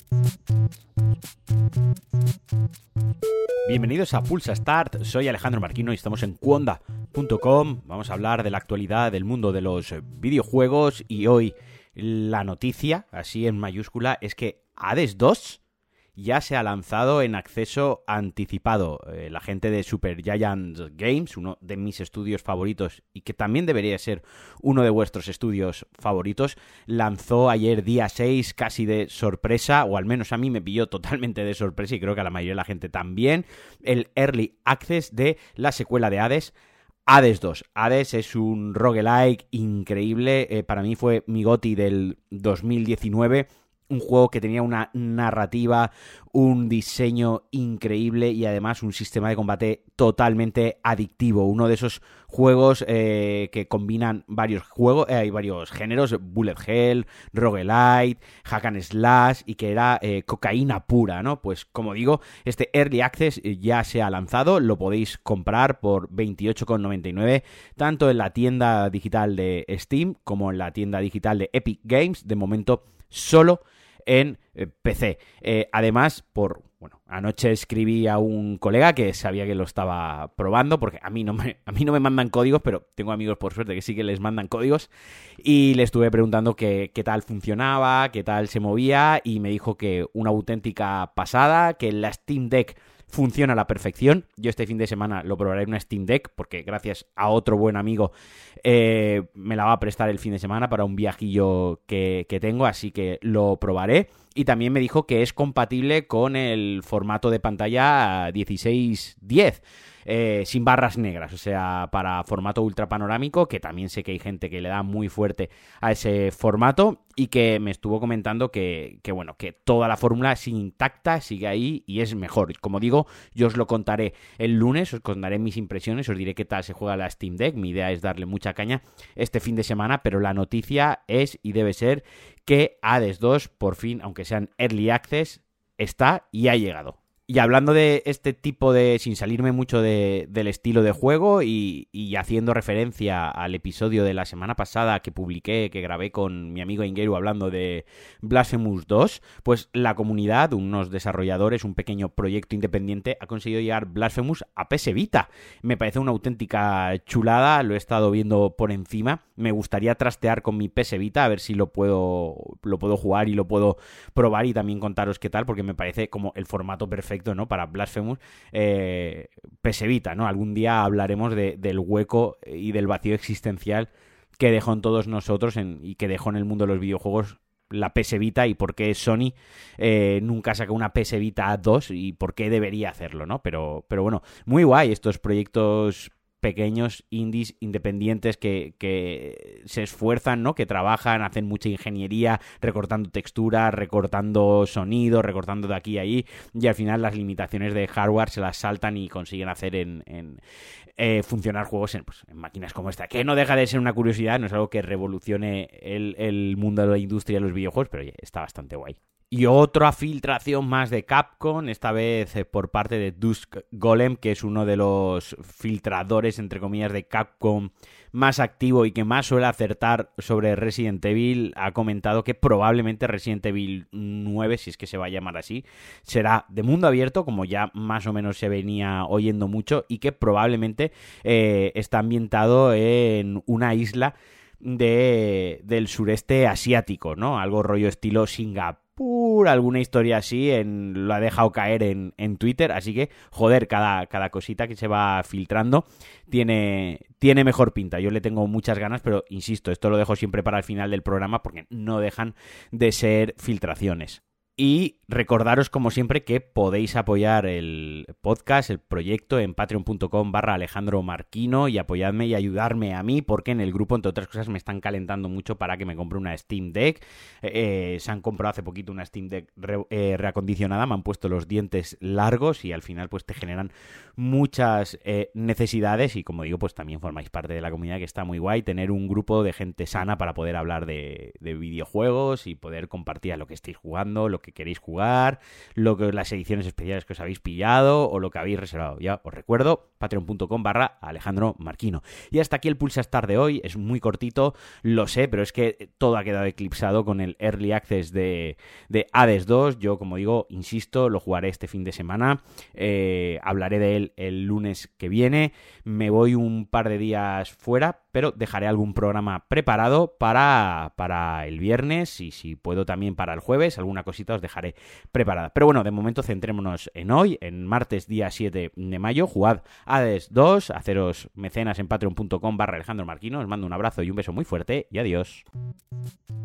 Bienvenidos a Pulsa Start, soy Alejandro Marquino y estamos en Cuonda.com. Vamos a hablar de la actualidad del mundo de los videojuegos y hoy la noticia, así en mayúscula, es que Hades 2 ya se ha lanzado en acceso anticipado. La gente de Supergiant Games, uno de mis estudios favoritos y que también debería ser uno de vuestros estudios favoritos, lanzó ayer día 6 casi de sorpresa, o al menos a mí me pilló totalmente de sorpresa y creo que a la mayoría de la gente también, el Early Access de la secuela de Hades, Hades 2. Hades es un roguelike increíble, para mí fue mi GOTY del 2019, un juego que tenía una narrativa, un diseño increíble y además un sistema de combate totalmente adictivo. Uno de esos juegos que combinan varios géneros, bullet hell, roguelite, hack and slash y que era cocaína pura, ¿no? Pues como digo, este Early Access ya se ha lanzado, lo podéis comprar por 28,99 tanto en la tienda digital de Steam como en la tienda digital de Epic Games, de momento solo en PC. Además, anoche escribí a un colega que sabía que lo estaba probando, porque a mí no me mandan códigos, pero tengo amigos por suerte que sí que les mandan códigos, y le estuve preguntando qué tal funcionaba, qué tal se movía, y me dijo que una auténtica pasada, que la Steam Deck funciona a la perfección. Yo este fin de semana lo probaré en una Steam Deck porque gracias a otro buen amigo me la va a prestar el fin de semana para un viajillo que tengo, así que lo probaré. Y también me dijo que es compatible con el formato de pantalla 16:10. Sin barras negras, o sea, para formato ultra panorámico, que también sé que hay gente que le da muy fuerte a ese formato y que me estuvo comentando que toda la fórmula sigue intacta, sigue ahí y es mejor. Como digo, yo os lo contaré el lunes, os contaré mis impresiones, os diré qué tal se juega la Steam Deck. Mi idea es darle mucha caña este fin de semana, pero la noticia es y debe ser que Hades 2, por fin, aunque sean Early Access, está y ha llegado. Y hablando de este tipo de, sin salirme mucho del estilo de juego y haciendo referencia al episodio de la semana pasada que grabé con mi amigo Ingeru hablando de Blasphemous 2, pues la comunidad, unos desarrolladores, un pequeño proyecto independiente, ha conseguido llevar Blasphemous a PS Vita. Me parece una auténtica chulada, lo he estado viendo por encima. Me gustaría trastear con mi PS Vita a ver si lo puedo jugar y lo puedo probar y también contaros qué tal, porque me parece como el formato perfecto, ¿no? Para Blasphemous, PS Vita, ¿no? Algún día hablaremos del hueco y del vacío existencial que dejó en todos nosotros y que dejó en el mundo de los videojuegos la PS Vita y por qué Sony nunca saca una PS Vita 2 y por qué debería hacerlo, ¿no? Pero bueno, muy guay estos proyectos pequeños, indies, independientes que se esfuerzan, ¿no? Que trabajan, hacen mucha ingeniería, recortando texturas, recortando sonido, recortando de aquí a allí, y al final las limitaciones de hardware se las saltan y consiguen hacer funcionar juegos en máquinas como esta, que no deja de ser una curiosidad, no es algo que revolucione el mundo de la industria de los videojuegos, pero oye, está bastante guay. Y otra filtración más de Capcom, esta vez por parte de Dusk Golem, que es uno de los filtradores, entre comillas, de Capcom más activo y que más suele acertar sobre Resident Evil. Ha comentado que probablemente Resident Evil 9, si es que se va a llamar así, será de mundo abierto, como ya más o menos se venía oyendo mucho, y que probablemente está ambientado en una isla del sureste asiático, ¿no? Algo rollo estilo Singapur, alguna historia así, lo ha dejado caer en Twitter, así que, joder, cada cosita que se va filtrando tiene mejor pinta. Yo le tengo muchas ganas, pero insisto, esto lo dejo siempre para el final del programa porque no dejan de ser filtraciones. Y recordaros, como siempre, que podéis apoyar el podcast, el proyecto, en patreon.com/Alejandro Marquino y apoyadme y ayudarme a mí, porque en el grupo, entre otras cosas, me están calentando mucho para que me compre una Steam Deck. Se han comprado hace poquito una Steam Deck reacondicionada, me han puesto los dientes largos y al final pues te generan muchas necesidades y, como digo, pues también formáis parte de la comunidad, que está muy guay tener un grupo de gente sana para poder hablar de videojuegos y poder compartir lo que estéis jugando, lo que queréis jugar jugar, las ediciones especiales que os habéis pillado o lo que habéis reservado. Ya os recuerdo, patreon.com/Alejandro Marquino. Y hasta aquí el Pulsa Start de hoy. Es muy cortito, lo sé, pero es que todo ha quedado eclipsado con el Early Access de Hades 2. Yo, como digo, insisto, lo jugaré este fin de semana. Hablaré de él el lunes que viene. Me voy un par de días fuera, pero dejaré algún programa preparado para el viernes y si puedo también para el jueves. Alguna cosita os dejaré preparada. Pero bueno, de momento centrémonos en hoy, en martes día 7 de mayo. Jugad Hades 2, haceros mecenas en patreon.com/Alejandro Marquino. Os mando un abrazo y un beso muy fuerte y adiós.